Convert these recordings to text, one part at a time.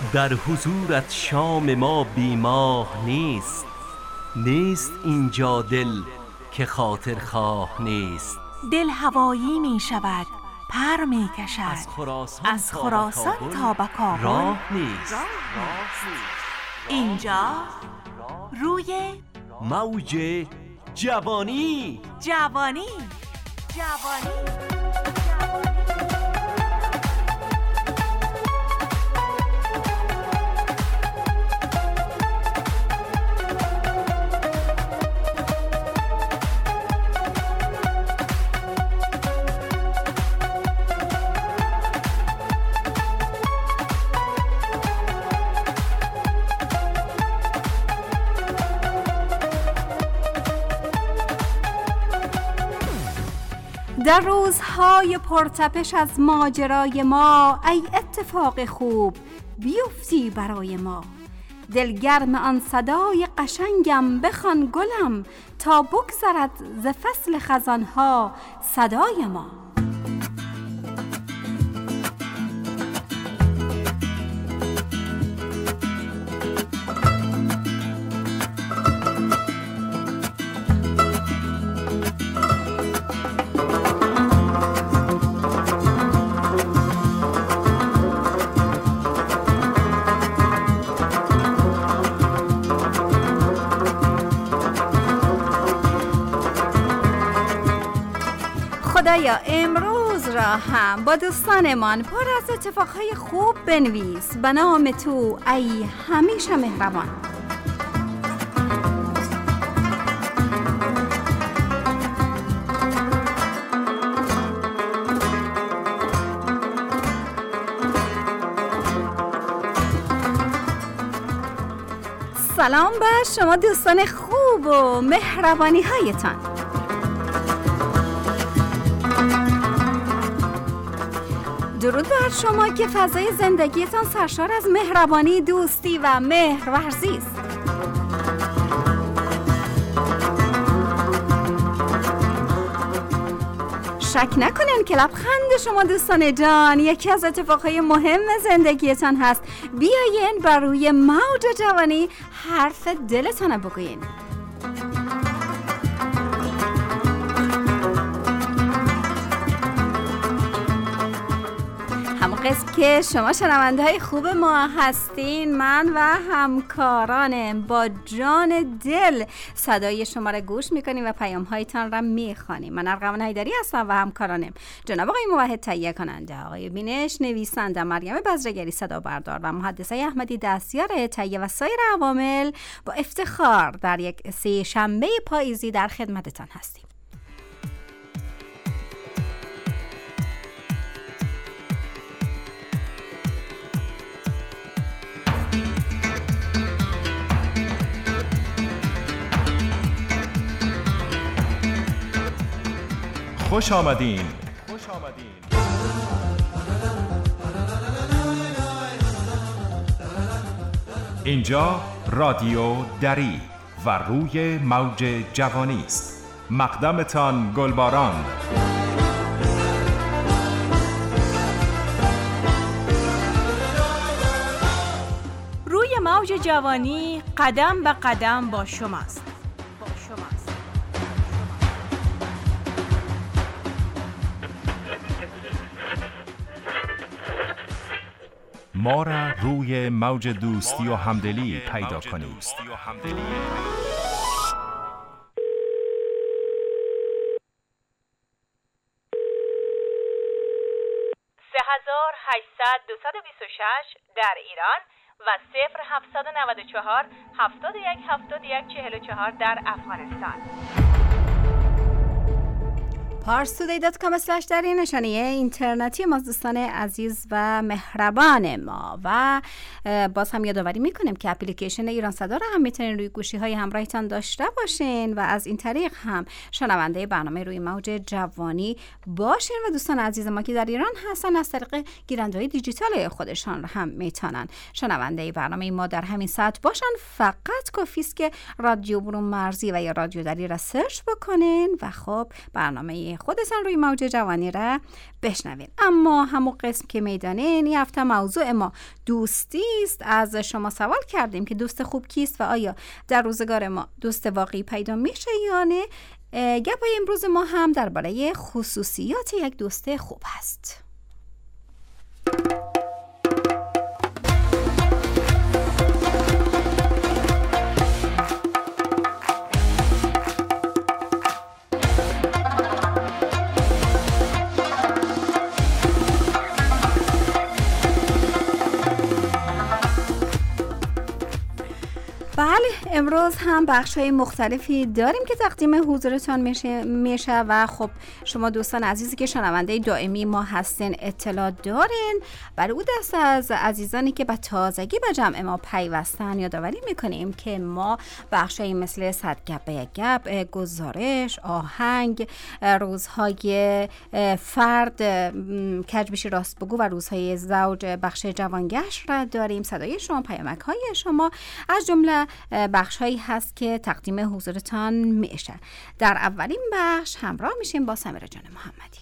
در حضورت شام ما بیماه نیست. نیست اینجا دل که خاطر خواه نیست. دل هوایی می شود، پر می کشد، از خراسان تا به کابل راه نیست. اینجا روی موج جوانی. جوانی. در روزهای پرتپش از ماجرای ما، ای اتفاق خوب بیفتی برای ما. دلگرم آن صدای قشنگم بخوان گلم، تا بگذرد ز فصل خزانها صدای ما. خدایا امروز را هم با دوستانمان پر از اتفاقهای خوب بنویس، به نام تو ای همیشه مهربان. سلام به شما دوستان خوب و مهربانی هایتان. درود بر شما که فضای زندگیتان سرشار از مهربانی، دوستی و مهر ورزی است. شک نکنین که لبخند شما دوستان جان یکی از اتفاقهای مهم زندگیتان هست. بیاین بر روی موج جوانی حرف دلتان بگوین. قسم که شما شنونده های خوب ما هستین، من و همکارانم با جان دل صدای شما را گوش میکنیم و پیام هایتان را میخوانیم. من ارغوان حیدری هستم و همکارانم جناب آقای موحد تهیه کننده، آقای بینش نویسنده، مریم بزرگری صدا بردار و مهندسه احمدی دستیار تهیه و سایر عوامل با افتخار در یک سه شنبه پاییزی در خدمتتان هستیم. خوش آمدین. اینجا رادیو دری و روی موج جوانی است. مقدمتان گلباران. روی موج جوانی قدم به قدم با شماست. ما را روی موج دوستی و همدلی پیدا کنید. 3800-226 در ایران و 0794-7171-44 در افغانستان. parstoday.com/ در این نشانه اینترنتی ما دوستان عزیز و مهربان ما. و باز هم یادآوری میکنیم که اپلیکیشن ایران صدا رو هم میتونین روی گوشی های همراهتان داشته باشین و از این طریق هم شنونده برنامه روی موج جوانی باشین. و دوستان عزیز ما که در ایران هستن از طریق گیرنده‌های دیجیتال خودشان رو هم میتونن شنونده برنامه ما در همین ساعت باشن. فقط کافی است که رادیو برون مرزی و یا رادیو دری را سرچ بکنین و خب برنامه برنامه خودتان روی موج جوانی را بشنوید. اما همون قسم که میدانه این هفته موضوع ما دوستی است. از شما سوال کردیم که دوست خوب کیست و آیا در روزگار ما دوست واقعی پیدا میشه یا نه. گپای امروز ما هم درباره خصوصیات یک دوست خوب هست. بله، امروز هم بخش‌های مختلفی داریم که تقدیم حضورتان میشه و خب شما دوستان عزیزی که شنونده دائمی ما هستین اطلاع دارین. برای او دست از عزیزانی که به تازگی به جمع ما پیوستن یادآوری میکنیم که ما بخش‌های مثل 100 گپ به یک گپ، گزارش، آهنگ، روزهای فرد، کجبیشی راست بگو و روزهای زوج بخش جوانگشت را داریم. صدای شما، پیامک‌های شما از جمله بخش هایی هست که تقدیم حضورتان میشه. در اولین بخش همراه میشیم با سمیرا جان محمدی.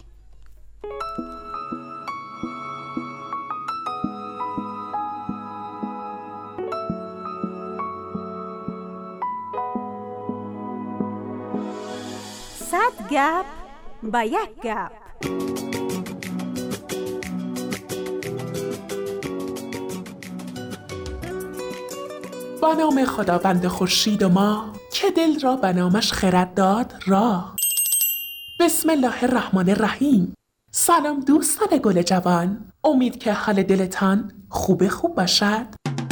صد گپ با یک گپ. با نام خداوند خورشید و ماه که دل را به نامش خرد داد راه. بسم الله الرحمن الرحیم. سلام دوستان گل جوان، امید که حال دلتان خوب باشد.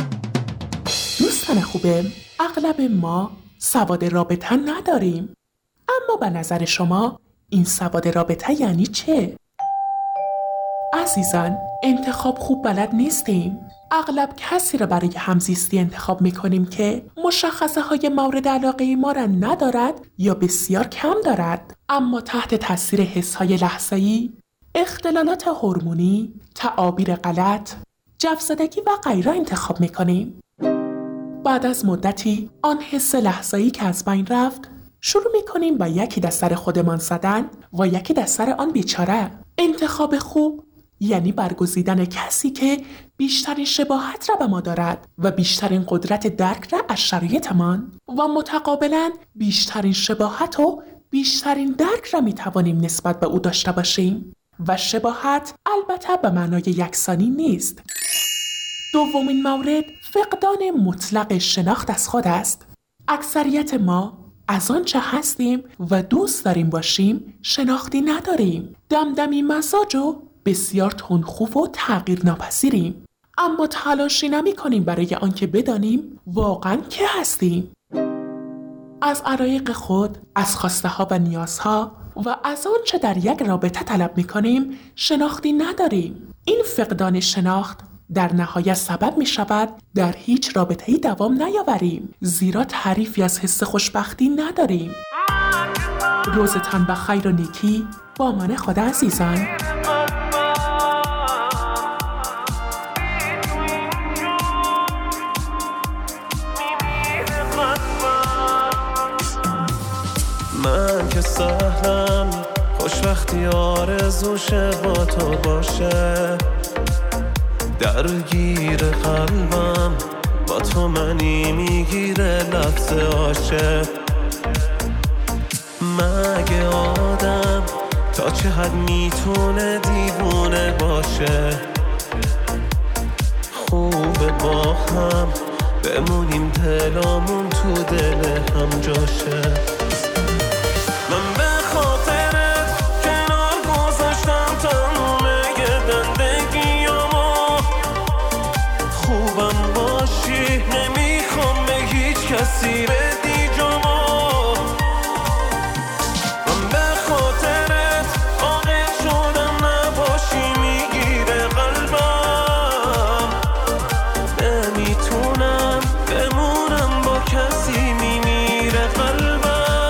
دوستان خوبم، اغلب ما سواد رابطه نداریم، اما به نظر شما این سواد رابطه یعنی چه؟ عزیزان، انتخاب خوب بلد نیستیم. اغلب کسی را برای همزیستی انتخاب میکنیم که مشخصه های مورد علاقه ما را ندارد یا بسیار کم دارد، اما تحت تاثیر حس های لحظه‌ای، اختلالات هورمونی، تعابیر غلط، جوزدگی و غیره انتخاب میکنیم. بعد از مدتی آن حس لحظه‌ای که از بین رفت، شروع میکنیم با یکی در سر خودمان زدن و یکی در سر آن بیچاره. انتخاب خوب یعنی برگزیدن کسی که بیشترین شباهت را به ما دارد و بیشترین قدرت درک را از شرایطمان و متقابلاً بیشترین شباهت و بیشترین درک را می توانیم نسبت به او داشته باشیم و شباهت البته به معنای یکسانی نیست. دومین مورد فقدان مطلق شناخت از خود است. اکثریت ما از آنچه هستیم و دوست داریم باشیم شناختی نداریم. دمدمی مزاج و بسیار تندخو و تغییر ناپذیریم، اما تلاشی نمی کنیم برای آنکه بدانیم واقعاً که هستیم. از علایق خود، از خواسته ها و نیازها و از آنچه در یک رابطه طلب می کنیم شناختی نداریم. این فقدان شناخت در نهایت سبب می شود در هیچ رابطه‌ای دوام نیاوریم، زیرا تعریفی از حس خوشبختی نداریم. روزتان بخیر و نیکی. با من خدا عزیزان. من که سهلم خوشبختی آرزوشه با تو باشه، درگیر قلبم با تو منی میگیره لفظ عاشق. مگه آدم تا چه حد میتونه دیوونه باشه؟ خوبه با هم بمونیم دلامون تو دل هم جاشه. من به خاطرت کنار گذاشتم تموم زندگیامو، خوبم باشی نمیخوام به هیچ کسی بدی جامو. من به خاطرت عاقل شدم نباشی میگیره قلبم، نمیتونم بمونم با کسی میمیره قلبم.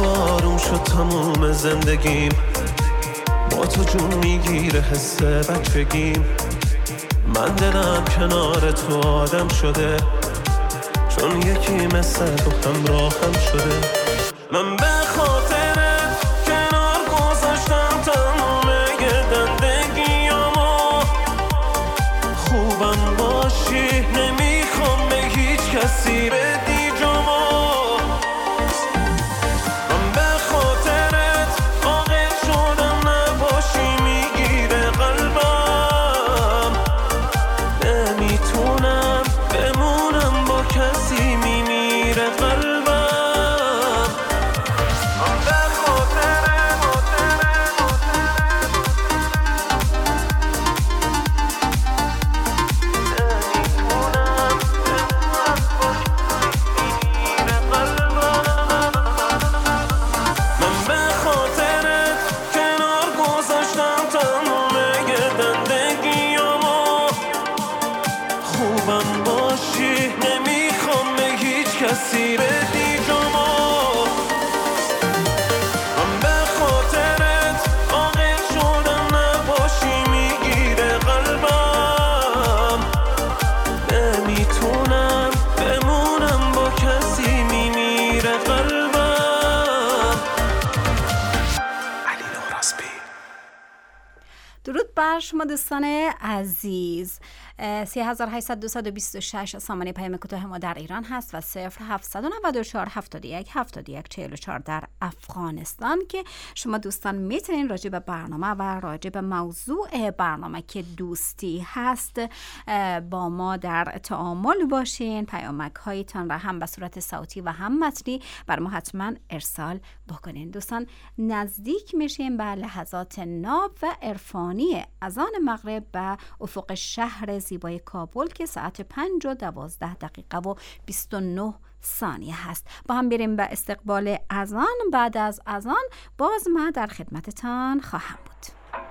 تو آروم شد تموم زندگیم، با تو جون میگیره حس بچگیم. من دلم کنار تو آدم شده، چون یکی مثل تو همراهم شده. من به خاطرت کنار گذاشتم تموم زندگیامو. خوبم باشی نمیخوام به هیچ کسی بدی جامو. من به خاطرت عاقل شدم نباشی میگیره قلبم. نمیتونم بمونم با کسی میمیره قلبم. خوبم باشی نمیخوام به هیچ کسی بدی جامو. من به خاطرت عاقل شدم نباشی میگیره قلبم. نمیتونم بمونم با کسی میمیره قلبم. علی نوراسبی. درود بر شما دوستان عزیز. 3800 سامانه پیام کوتاه ما در ایران هست و 0794 71 71 44 در افغانستان که شما دوستان میتونین راجع به برنامه و راجع به موضوع برنامه که دوستی هست با ما در تعامل باشین. پیامک هایتان را هم به صورت صوتی و هم متنی بر ما حتما ارسال بکنین. دوستان نزدیک میشیم به لحظات ناب و عرفانی اذان مغرب به افق شهر زیبای کابل که ساعت 5:12 و 29 ثانیه هست. با هم بریم به استقبال اذان. بعد از اذان باز ما در خدمتتان خواهم بود.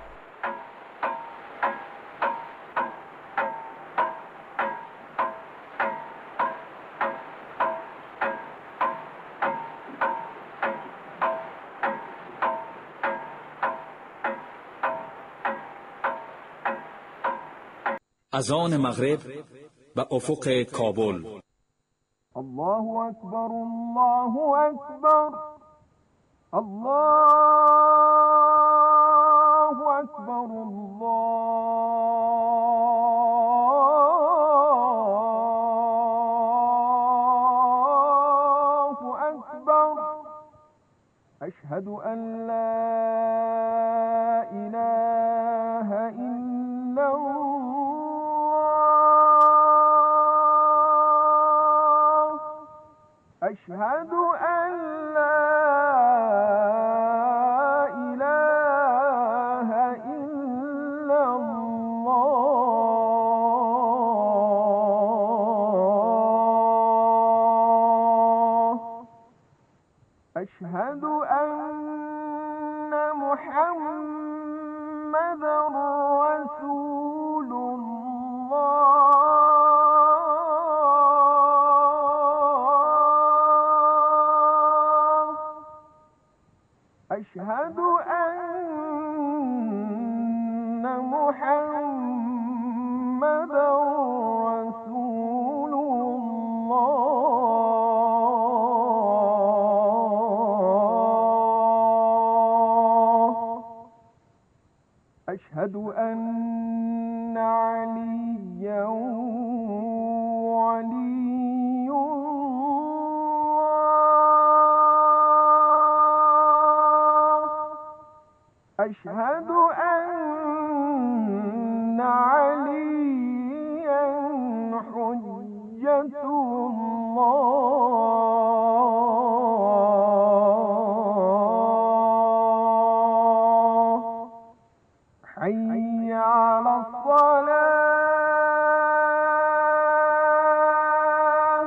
اذان مغرب به افق کابل. الله اکبر الله اکبر الله اکبر الله اکبر. اشهد ان لا اله الا الله. اشهد ان لا اله الا الله. اشهد ان محمد رسول الله. اشهد ان محمد رسول الله. اشهد ان عليا ولي الله. اشهد ان عليا حجة الله. حي على الصلاة.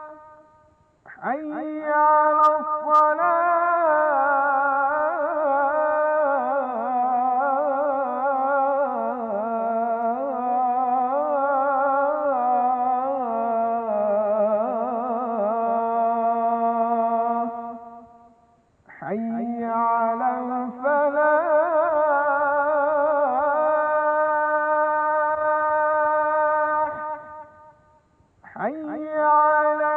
حي على الصلاة. حي على الفلاح حي على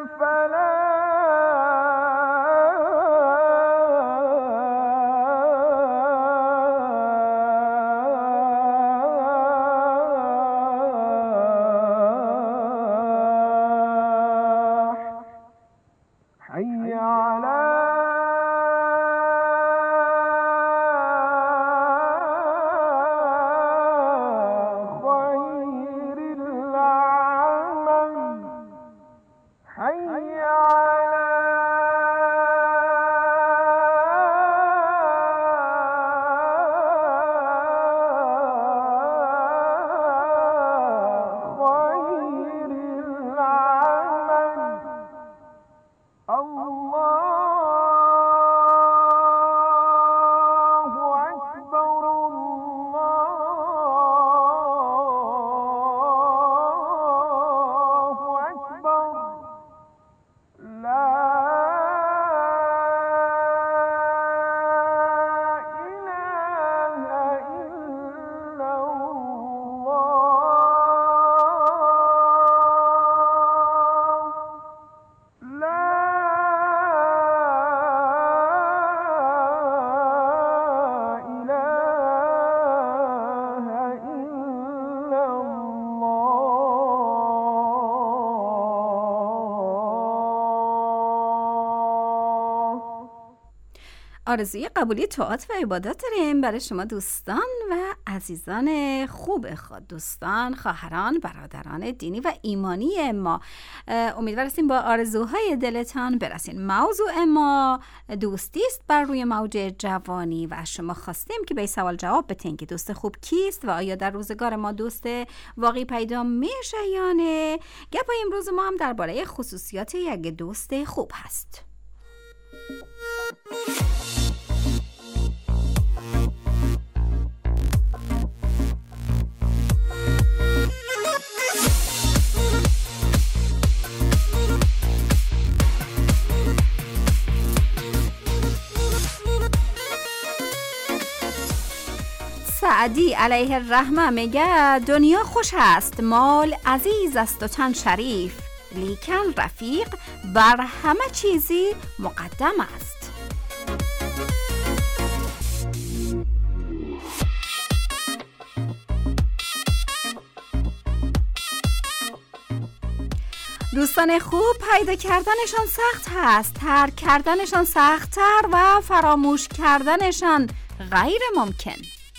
الفلاح حي على آرزوی قبولی طاعات و عبادت داریم برای شما دوستان و عزیزان خوب خود، دوستان، خواهران، برادران دینی و ایمانی ما. امیدوار هستیم با آرزوهای دلتان برسین. موضوع ما دوستی است بر روی موج جوانی و از شما خواستیم که به سوال جواب بدین که دوست خوب کیست و آیا در روزگار ما دوست واقعی پیدا میشه یا نه. گپ امروز ما هم درباره خصوصیات یک دوست خوب هست. سعدی علیه الرحمه میگه دنیا خوش است، مال عزیز است و تن شریف، لیکن رفیق بر همه چیزی مقدم است. دوستان خوب پیدا کردنشان سخت هست، ترک کردنشان سخت‌تر و فراموش کردنشان غیر ممکن.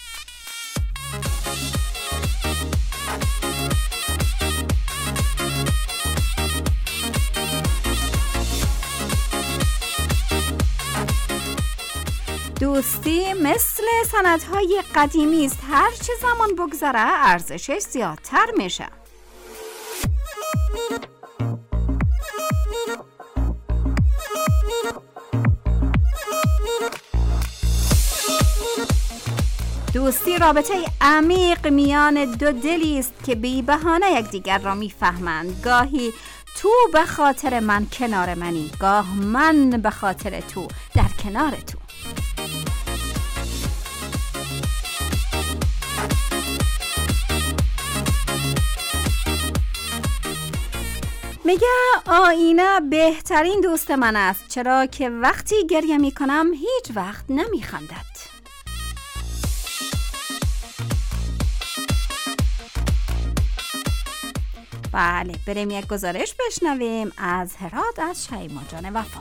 دوستی مثل سندهای قدیمی است، هر چه زمان بگذره ارزشش زیادتر میشه. دوستی رابطه عمیق میان دو دلی است که بی بهانه یکدیگر را میفهمند. گاهی تو به خاطر من کنار منی، گاه من به خاطر تو در کنار تو. میگه آینه بهترین دوست من است، چرا که وقتی گریه میکنم هیچ وقت نمیخندد. بله، بریم یک گزارش بشنویم از هرات از شیما جان وفا.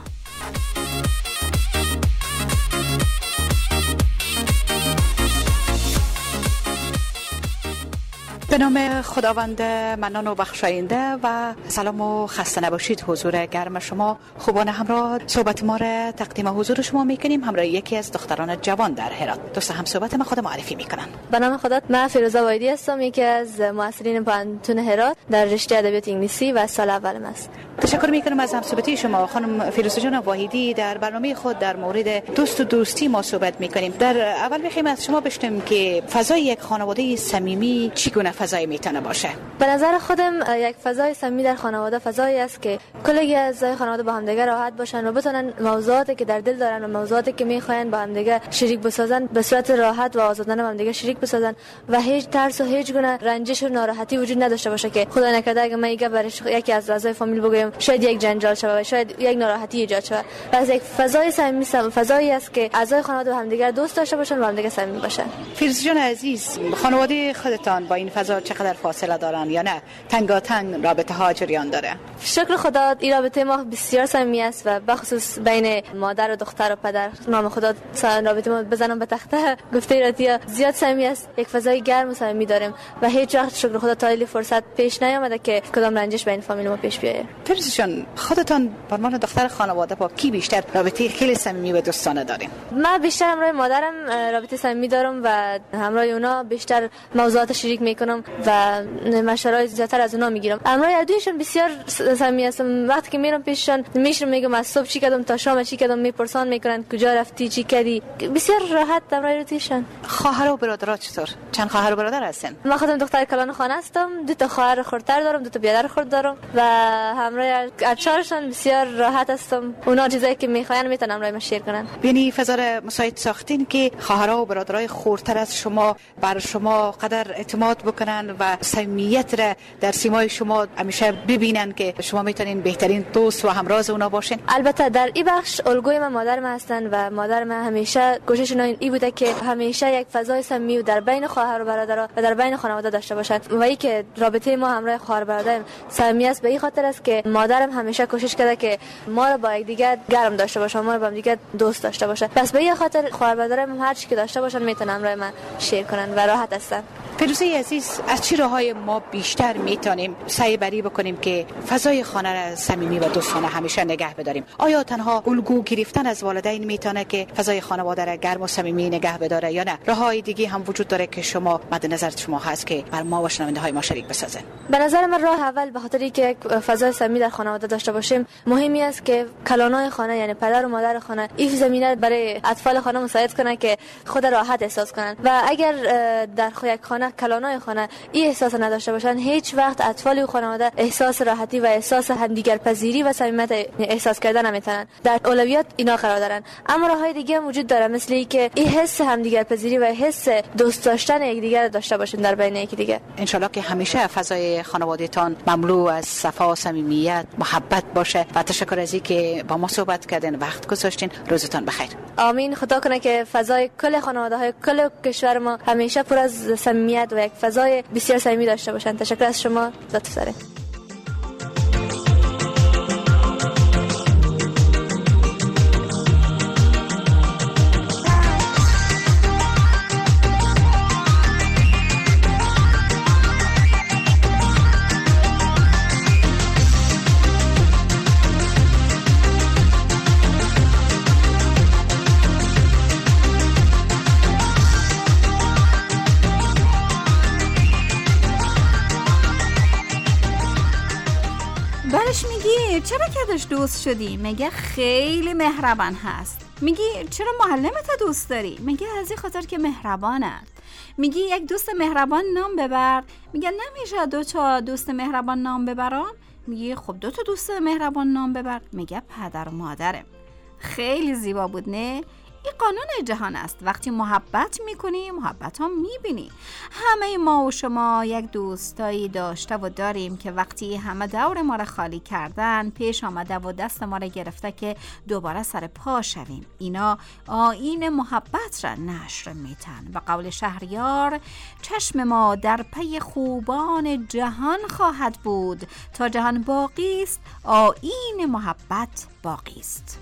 به نام خداوند منان و بخشاینده و سلام و خسته نباشید حضور گرم شما خوبان همراه. صحبت ما را تقدیم حضور شما میکنیم همراه یکی از دختران جوان در هرات. دوست هم صحبت ما خود معرفی میکنن. به نام خودت، من فیروزه وایدی هستم، یکی از مؤثرین پانتون هرات در رشته ادبیات انگلیسی و سال اولم است. تشکر میکنم از همصحبتی شما خانم فیروزه جان واحدی. در برنامه خود در مورد دوست و دوستی ما صحبت میکنیم. در اول بخوایم از شما بشنویم که فضای یک خانواده صمیمی چگونه فضایی میتونه باشه؟ به نظر خودم یک فضای صمیمی در خانواده فضایی است که کلی اعضای خانواده با هم دیگه راحت باشن و بتونن موضوعاتی که در دل دارن و موضوعاتی که میخواین با هم دیگه شریک بسازن به صورت راحت و آزادانه با هم دیگه شریک بسازن و هیچ ترس و هیچ گونه رنجش و ناراحتی وجود نداشته باشه که خدا نکرده اگه من دیگه برای یکی از اعضای فامیل بگویم شاید یک جنجال شود، شاید یک ناراحتی ایجاد شود. پس یک فضای صمیمی فضایی است که اعضای خانواده با هم دیگه دوست داشته باشن و با هم دیگه صمیمی باشن. فیروزه جان عزیز، خانواده خودتان با این فضا چقدر فاصله دارن یا نه تنگاتنگ رابطه ها جریان داره؟ شکر خدا این رابطه ما بسیار صمیمی است و بخصوص بین مادر و دختر و پدر، نام خدا رابطه ما بزنم به تخته گفته راتیا زیاد صمیمی است. یک فضای گرم و صمیمی داریم و هیچ وقت شکر خدا تا این فرصت پیش نیامده که کدام رنجش بین فامیل ما پیش بیاید. فیروزه جان، خودتان به عنوان دختر خانواده با کی بیشتر رابطه خیلی صمیمی و دوستانه دارین؟ من بیشتر همراه مادرم رابطه صمیمی دارم و همراه اونا بیشتر موضوعات شریک میکنم و مشورای زیادتر از اونا میگیرم. همراه دویشون بسیار صمیمی هستم. وقتی که میرم پیششون میشم میگم از صبح چی کردم تا شام چی کردم، میپرسان میکنن کجا رفتی چی کردی. بسیار راحت همراه دویشون. خواهر و برادرها چطور؟ چند خواهر و برادر هستن؟ من خودم دختر کلان خانه هستم، 2 تا خواهر خردتر دارم، 2 تا برادر خرد دارم و همراه اچارشون بسیار راحت هستم. اونا چیزایی که میخواین میتونن همراه من شیر کنن. یعنی فضا را مساعد ساختین که خواهرها و برادرای خردتر از شما بر شما قدر اعتماد بکنن و صمیمیت را در سیمای شما همیشه ببینن که شما میتونین بهترین دوست و همراز اونا باشین. البته در این بخش الگوی من مادر من هستن و مادر من همیشه کوشش این بوده که همیشه یک فضای صمیمی در بین خواهر و برادرها و در بین خانواده داشته باشند و این که رابطه ما همراه خواهر و برادر صمیمی است به این خاطر است که مادرم همیشه کوشش کرده که ما رو با یکدیگر گرم داشته باشه، ما رو با هم دیگه دوست داشته باشه. پس به این خاطر خواهر و برادرم هر چی که داشته باشن میتونن همراه من شیر کنن و راحت هستن. فیروزه عزیز، از چه راههای ما بیشتر میتونیم سعی بری بکنیم که فضای خانه را صمیمی و دوستانه همیشه نگه بداریم؟ آیا تنها الگو گرفتن از والدین میتونه که فضای خانواده را گرم و صمیمی نگه بداره یا نه راههای دیگه هم وجود داره که شما مد نظر شما هست که بر ما و شنونده‌های ما شریک بسازن؟ به نظر من راه اول به خاطر اینکه یک فضای صمیمی در خانواده داشته باشیم مهمی است که کلانای خانه یعنی پدر و مادر خانه این زمینه برای اطفال خانه مساعد کنن که خود راحت احساس کنن و اگر در یک خانه کلانای خانه این احساس نداشته باشن هیچ وقت اطفال و خانواده احساس راحتی و احساس همدیگر پذیری و صمیمیت احساس کردن نمیتونن. در اولویت اینا قرار دارن. اما راههای دیگه هم وجود داره مثل اینکه این حس همدیگر پذیری و حس دوست داشتن یکدیگر داشته باشین در بین یکدیگه. ان شاء الله که همیشه فضای خانواده‌تان مملو از صفا، صمیمیت، محبت باشه و تشکر از اینکه با ما صحبت کردین، وقت گذاشتین. روزتان بخیر. آمین. خدا کنه که فضای کل خانواده‌های کل کشور ما همیشه پر از صمیمیت و یک فضای بسیار صمیمی داشته باشن. تشکر از شما. ذات سره. میگی چرا کدش دوست شدی؟ میگه خیلی مهربان هست. میگی چرا معلمت دوست داری؟ میگه از این خاطر که مهربانه. میگی یک دوست مهربان نام ببر. میگه نمیشه 2 تا دوست مهربان نام ببرم. میگه خب 2 تا دوست مهربان نام ببر. میگه پدر و مادره. خیلی زیبا بود نه؟ این قانون جهان است. وقتی محبت میکنی محبت ها میبینی. همه ما و شما یک دوستایی داشته و داریم که وقتی همه دور ما را خالی کردن پیش آمده و دست ما را گرفته که دوباره سر پا شویم. اینا آیین محبت را نشر میتن. به قول شهریار چشم ما در پی خوبان جهان خواهد بود، تا جهان باقی است آیین محبت باقی است.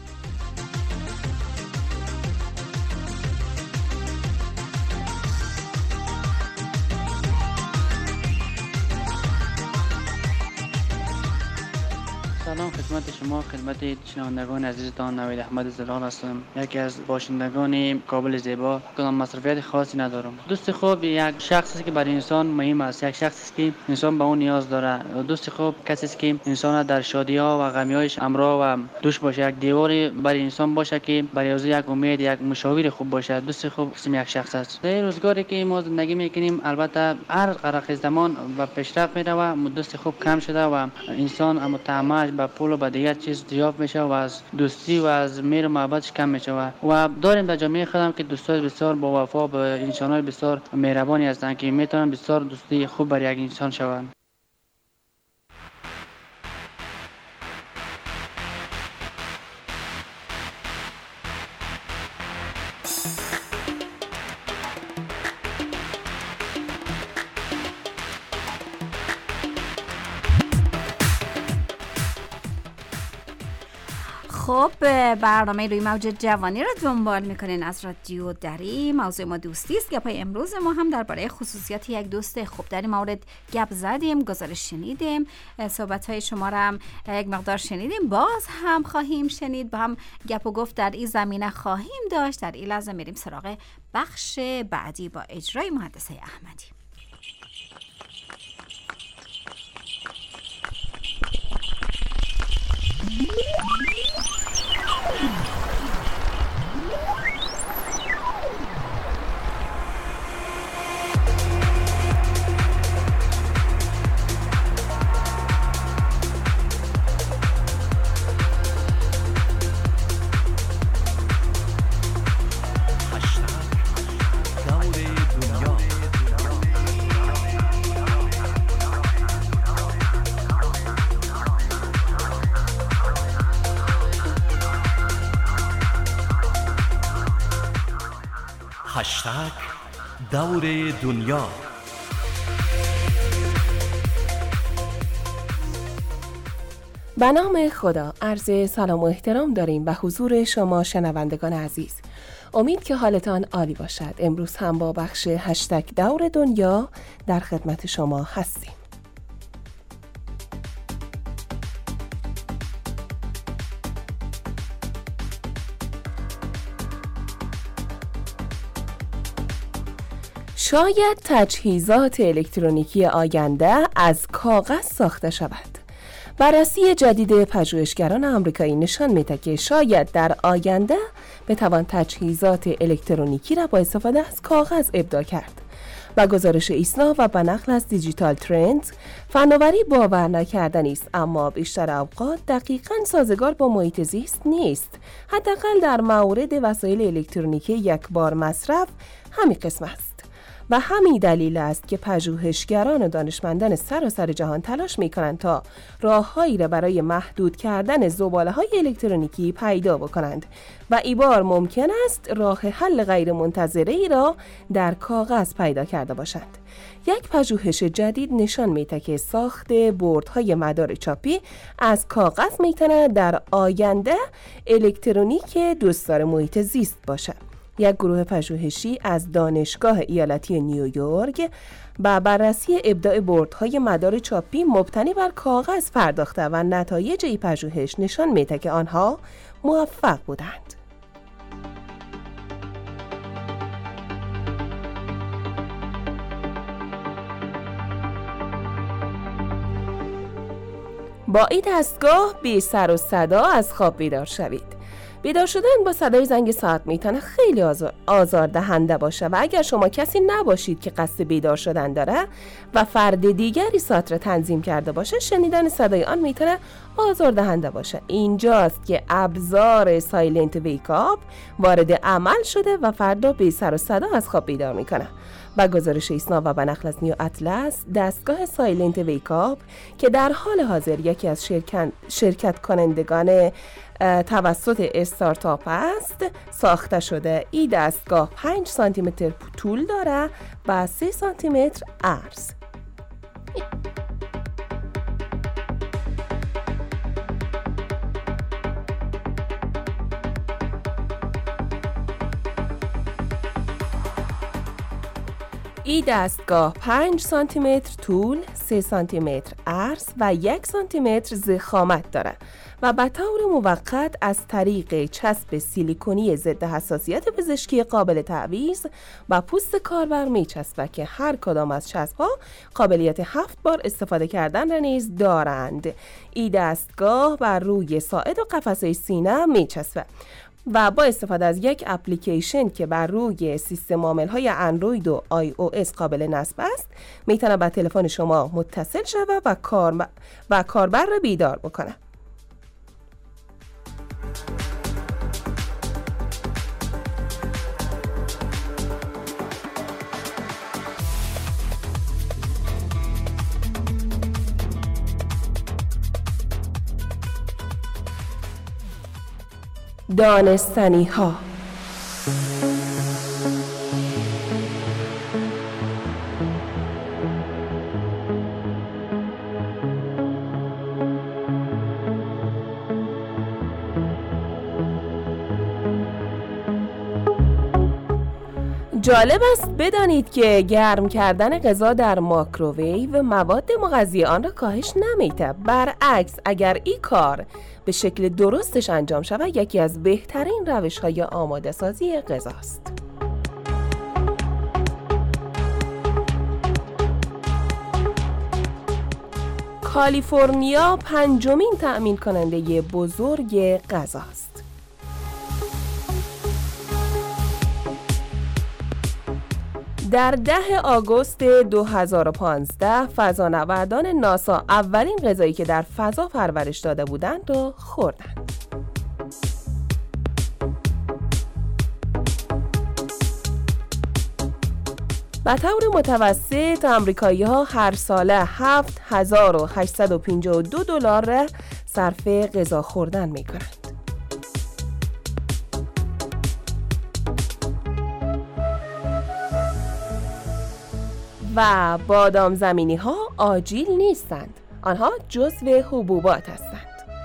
سلام خدمت شما، خدمت شنوندگان عزیزتان. نوید احمد زلال هستم، یکی از باشندگان کابل زیبا. کدام مصرفیت خاصی ندارم. دوست خوب یک شخصی که برای انسان مهم است، یک شخصی که انسان به اون نیاز داره. دوست خوب کسی است که انسان در شادی‌ها و غمی‌هایش همراه و دوش باشه، یک دیواری برای انسان باشه که برای او یک امید، یک مشاور خوب باشه. دوست خوب اسم یک شخص است. در روزگاری که ما زندگی می‌کنیم البته هر قرق زمان و پیشرفت می‌ره و دوست خوب کم شده و انسان اما طمعش به پول و به دیگر چیز زیاد میشه و از دوستی و از مهر و محبتش کم میشه و داریم در جامعه خودم که دوستای بسیار با وفا و انسان‌های بسیار مهربانی هستند که میتونن بسیار دوستی خوب برای یک انسان شوند. خب برنامه روی موج جوانی را دنبال میکنین از رادیو دری. موضوع ما دوستی است. گپای امروز ما هم درباره خصوصیات یک دوست خوب در این مورد گپ زدیم، گزارش شنیدیم، صحبت های شما را هم یک مقدار شنیدیم، باز هم خواهیم شنید، با هم گپ و گفت در این زمینه خواهیم داشت. در این لحظه میریم سراغ بخش بعدی با اجرای مهندسه احمدی. هشتگ دور دنیا. به نام خدا عرض سلام و احترام داریم به حضور شما شنوندگان عزیز. امید که حالتان عالی باشد. امروز هم با بخش هشتگ دور دنیا در خدمت شما هستیم. شاید تجهیزات الکترونیکی آینده از کاغذ ساخته شود. بررسی جدید پژوهشگران آمریکایی نشان می‌دهد که شاید در آینده بتوان تجهیزات الکترونیکی را با استفاده از کاغذ ابداع کرد. و گزارش ایسنا و به نقل از دیجیتال ترندز، فناوری باور نکردنی است، اما بیشتر اوقات دقیقاً سازگار با محیط زیست نیست. حداقل در مورد وسایل الکترونیکی یک بار مصرف همین قسم است. و همین دلیل است که پژوهشگران و دانشمندان سراسر جهان تلاش می‌کنند تا راه‌هایی را برای محدود کردن زباله‌های الکترونیکی پیدا بکنند و این بار ممکن است راه حل غیر منتظره‌ای را در کاغذ پیدا کرده باشند. یک پژوهش جدید نشان می‌دهد که ساخت بردهای مدار چاپی از کاغذ می‌تواند در آینده الکترونیک دوستدار محیط زیست باشد. یک گروه پژوهشی از دانشگاه ایالتی نیویورک با بررسی ابداع بردهای مدار چاپی مبتنی بر کاغذ پرداخته و نتایج این پژوهش نشان می‌دهد که آنها موفق بودند. با این دستگاه بی سر و صدا از خواب بیدار شوید. بیدار شدن با صدای زنگ ساعت میتونه خیلی آزاردهنده باشه و اگر شما کسی نباشید که قصد بیدار شدن داره و فرد دیگری ساعت را تنظیم کرده باشه، شنیدن صدای آن میتونه آزاردهنده باشه. اینجاست که ابزار سایلنت ویک آپ وارد عمل شده و فرد را بی سر و صدا از خواب بیدار میکنه. با گزارش ایسنا و به نقل از نیو اطلس، دستگاه سایلنت ویک آپ که در حال حاضر یکی از شرکت کنندگان توسط استارتاپ است ساخته شده. این دستگاه 5 سانتی متر طول داره و 3 سانتی متر عرض. این دستگاه 5 سانتی متر طول، 3 سانتی متر عرض و 1 سانتی متر ضخامت دارد و به طور موقت از طریق چسب سیلیکونی ضد حساسیت پزشکی قابل تعویض و پوست کاربر میچسبد که هر کدام از چسب‌ها قابلیت 7 بار استفاده کردن را نیز دارند. این دستگاه بر روی ساعد و قفسه سینه میچسبد و با استفاده از یک اپلیکیشن که بر روی سیستم عامل‌های اندروید و iOS قابل نصب است، میتونه به تلفن شما متصل شود و کاربر را بیدار بکنه. دانستنی ها. جالب است بدانید که گرم کردن غذا در مایکروویو مواد مغذی آن را کاهش نمی‌دهد. برعکس اگر این کار به شکل درستش انجام شود یکی از بهترین روش‌های آماده سازی غذا است. کالیفرنیا 5مین تأمین کننده بزرگ غذا است. در 10 آگوست 2015 فضانوردان ناسا اولین غذایی که در فضا پرورش داده بودند را خوردند. به طور متوسط آمریکایی‌ها هر ساله $7,852 صرف غذا خوردن می‌کنند. و بادام زمینی ها آجیل نیستند. آنها جزو حبوبات هستند.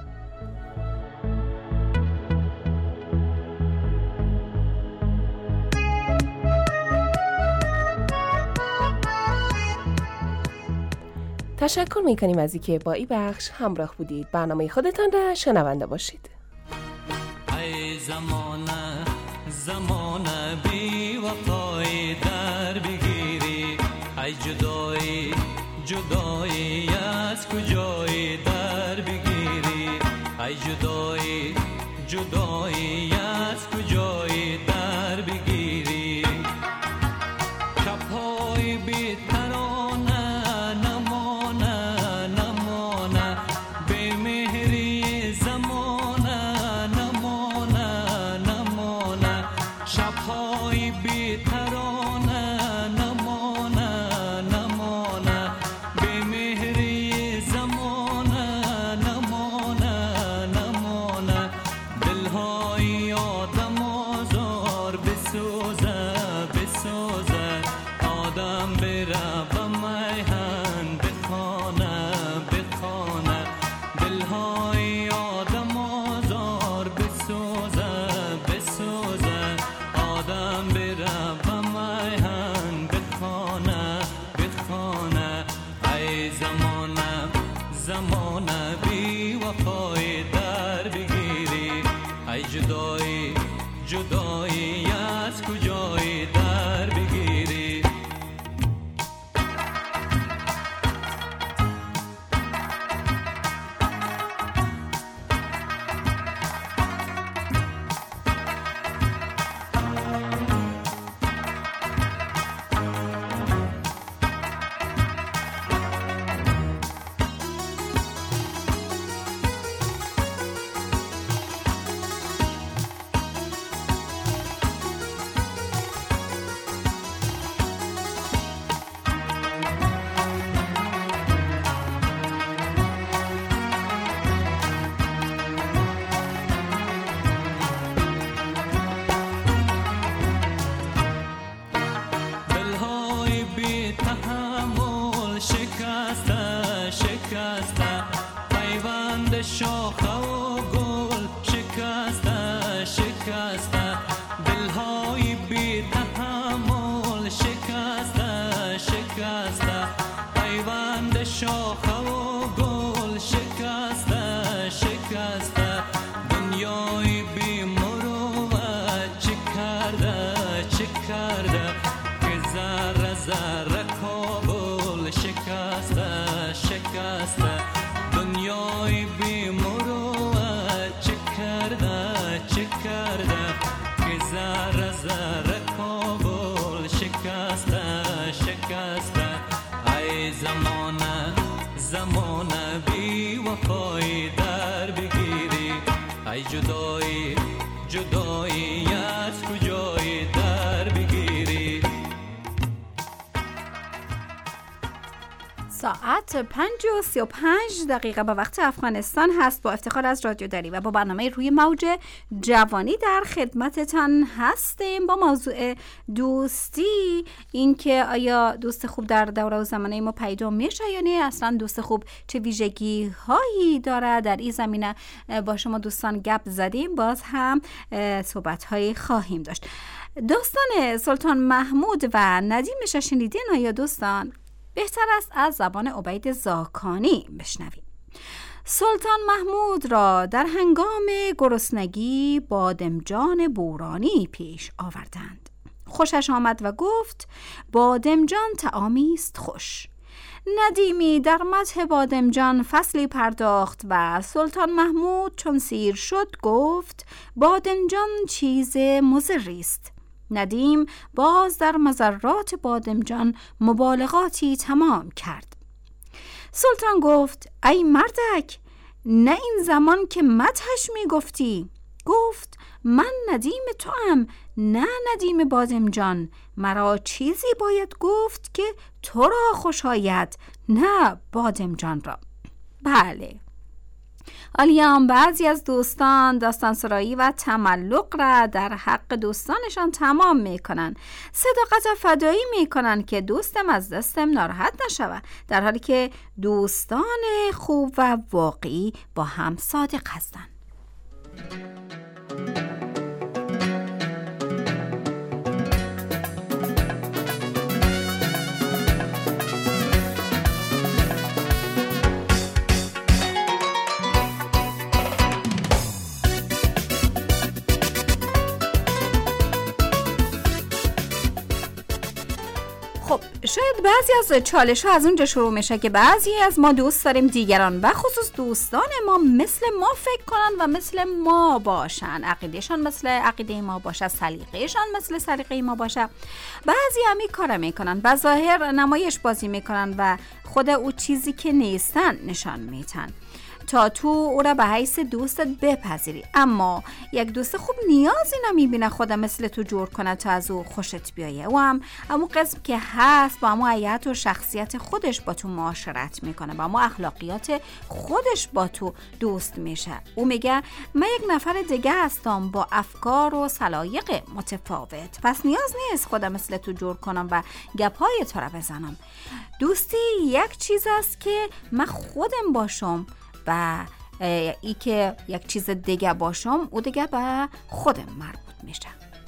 تشکر میکنیم از اینکه با این بخش همراه بودید. برنامه خودتان را شنونده باشید. ای زمانه زمانه بی وفای در بگیری، ای جدایی جدایی از کجای در بگیری، ای جدایی جدایی از کجای در بگیری. شب‌های بی ترانه نمانه نمانه، بی مهری زمانه نمانه نمانه. شب‌های بی ترانه نمانه نمانه، بی مهری زمانه نمانه نمانه. دل‌های آدم آزار بسوزه بسوزه، آدم بره و میهن بخانه بخانه. دل‌های آدم آزار بسوزه بسوزه، آدم بره و میهن بخانه بخانه. ای زمانه زمانه بی وفای در بگیری، ای جدایی جدایی از کجای در بگیری. شاخه و گل شکسته شکسته دنیای بی مروت چه کرده چه کرده که ذره ذره کابل شکسته شکسته دنیای بی مروت چه کرده چه کرده که ذره ذره کابل شکسته شکسته ای زمانه زمانه بی وفایی در بگیری ای جدایی جدایی از کجایی در بگیری. ساعت 5:35 به وقت افغانستان هست. با افتخار از رادیو دری و با برنامه روی موج جوانی در خدمتتان هستیم با موضوع دوستی. این که آیا دوست خوب در دوره و زمانه ما پیدا میشه یا نه، اصلا دوست خوب چه ویژگی هایی داره. در این زمینه با شما دوستان گپ زدیم، باز هم صحبت هایی خواهیم داشت. داستان سلطان محمود و ندیم شنیدین یا دوستان؟ بهتر است از زبان عبید زاکانی بشنویم. سلطان محمود را در هنگام گرسنگی بادمجان بورانی پیش آوردند. خوشش آمد و گفت بادمجان طعامی است خوش. ندیمی در مدح بادمجان فصلی پرداخت و سلطان محمود چون سیر شد گفت بادمجان چیز مضری است. ندیم باز در مضرات بادمجان مبالغاتی تمام کرد. سلطان گفت ای مردک، نه این زمان که مدحش می گفتی. گفت من ندیم توام، نه ندیم بادمجان. مرا چیزی باید گفت که تو را خوش آید، نه بادمجان را. بله، حالیان بعضی از دوستان داستانسرایی و تملق را در حق دوستانشان تمام میکنن، صداقت و فدایی میکنن که دوستم از دستم ناراحت نشود، در حالی که دوستان خوب و واقعی با هم صادق هستند. خب شاید بعضی از چالش ها از اونجا شروع میشه که بعضی از ما دوست داریم دیگران و خصوص دوستان ما مثل ما فکر کنن و مثل ما باشن، عقیدهشان مثل عقیده ما باشه، سلیقهشان مثل سلیقه ما باشه. بعضی همی کار میکنن، به ظاهر نمایش بازی میکنن و خود او چیزی که نیستن نشان میتن تا تو او را به حیث دوستت بپذیری. اما یک دوست خوب نیازی نمیبینه خود مثل تو جور کنه تا از او خوشت بیایه. او هم امو قسم که هست با امو عیت و شخصیت خودش با تو معاشرت میکنه، با امو اخلاقیات خودش با تو دوست میشه. او میگه من یک نفر دیگه هستم با افکار و سلایق متفاوت، پس نیاز نیست خودم مثل تو جور کنم و گپای تو را بزنم. دوستی یک چیز است که من خودم باشم و ای که یک چیز دیگه باشم او دیگه به خودم مربوط میشه.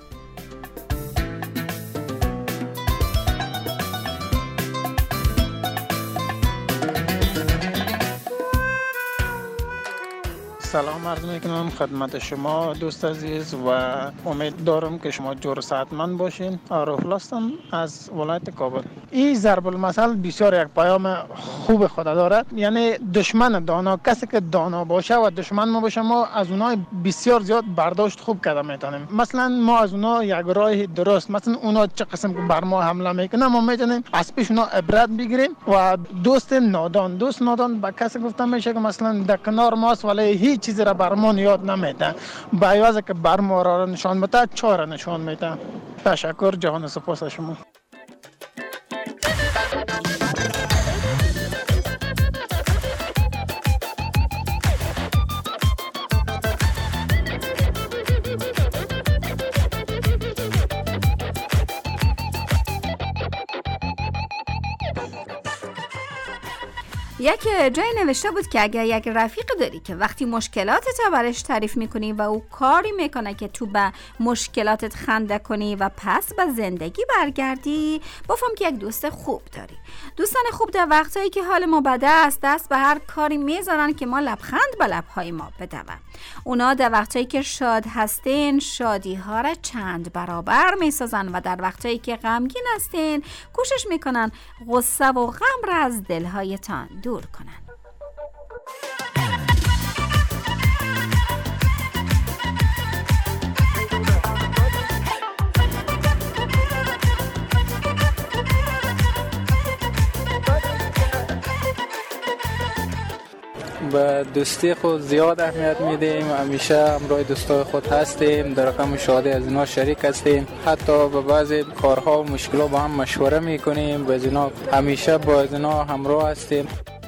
سلام عرض میکنم خدمت شما دوست عزیز و امید دارم که شما جور و صحتمند باشین. روح هستم از ولایت کابل. این ضرب المثل بسیار یک پیام خوب خود داره، یعنی دشمن دانا، کسی که دانا باشه و دشمن ما باشه ما از اونها بسیار زیاد برداشت خوب کرده میتونیم. مثلا ما از اونها یک راه درست، مثلا اونها چه قسم که بر ما حمله میکنه ما میتونیم از پیش اونها عبرت بگیریم. و دوست نادان به کسی گفته میشه که مثلا در کنار ماست ولی هیچ چیزی را بر ما یاد نمیده، با عوض که بر ما را نشان میده چاره نشان میده. تشکر، جهان سپاس شما. یک جای نوشته بود که اگر یک رفیق داری که وقتی مشکلاتت رو برش تعریف میکنی و او کاری میکنه که تو به مشکلاتت خنده کنی و پس به زندگی برگردی، بفهم که یک دوست خوب داری. دوستان خوب در وقتایی که حال ما بده است دست به هر کاری میزنن که ما لبخند به لبهای ما بدون. اونا در وقتایی که شاد هستین شادی ها را چند برابر میسازن و در وقتایی که غمگین هستین کوشش میکنن غصه و غم را از دلهایتان دور کنن. به دوستی خود زیاد اهمیت میدیم، همیشه همراه دوستای خود هستیم، در غم و شادی از اینا شریک هستیم، حتی به بعضی کارها و مشکلات با هم مشوره میکنیم، با اینا همیشه با اینا همراه هستیم.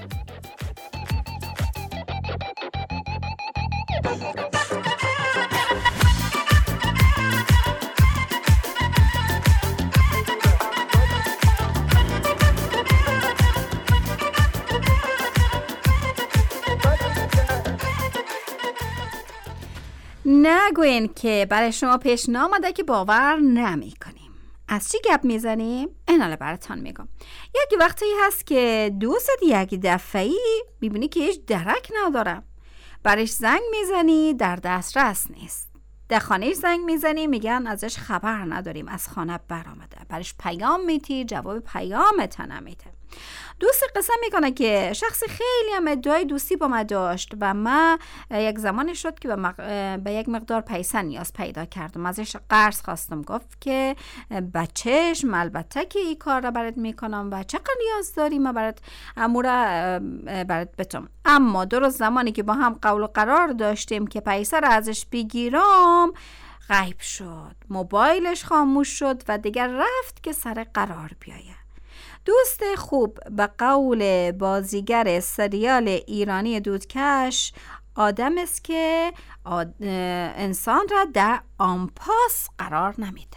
نگوین که برای شما پیش نامده که باور نمی کنیم. از چی گپ میزنیم؟ ایناله براتان میگم. یک وقتی هست که دوست یک دفعی میبینی که هیچ درک نداره، برش زنگ میزنی در دسترس نیست، در خانهش زنگ میزنی میگن ازش خبر نداریم، از خانه برآمده، برش پیام میتی جواب پیامت نمیده. دوست قسم میکنه که شخص خیلی هم ادعای دوستی با من داشت و من یک زمانی شد که به یک مقدار پیسه نیاز پیدا کردم، ازش قرض خواستم، گفت که بچهش البته که این کار را برات میکنم و چقدر نیاز داری من برات امورا برات بتم، اما درست زمانی که با هم قول و قرار داشتیم که پیسه را ازش بگیرم غیب شد، موبایلش خاموش شد و دیگر رفت که سر قرار بیاید. دوست خوب به قول بازیگر سریال ایرانی دودکش آدم است که انسان را در آنپاس قرار نمیده.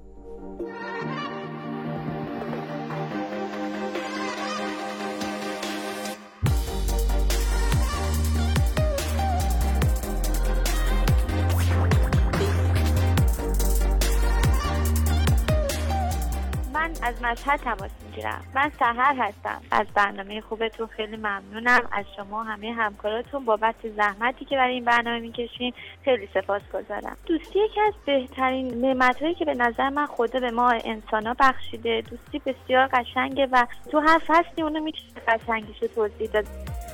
من از مشهد تماس میگیرم. من سحر هستم. از برنامه خوبتون خیلی ممنونم. از شما همه همکاراتون بابت زحمتی که برای این برنامه میکشین خیلی سپاسگزارم. دوستی یکی از بهترین نعمتایی که به نظر من خدا به ما انسانا بخشیده. دوستی بسیار قشنگه و تو هر فصلی اونو میشه قشنگیشو توضیح داد.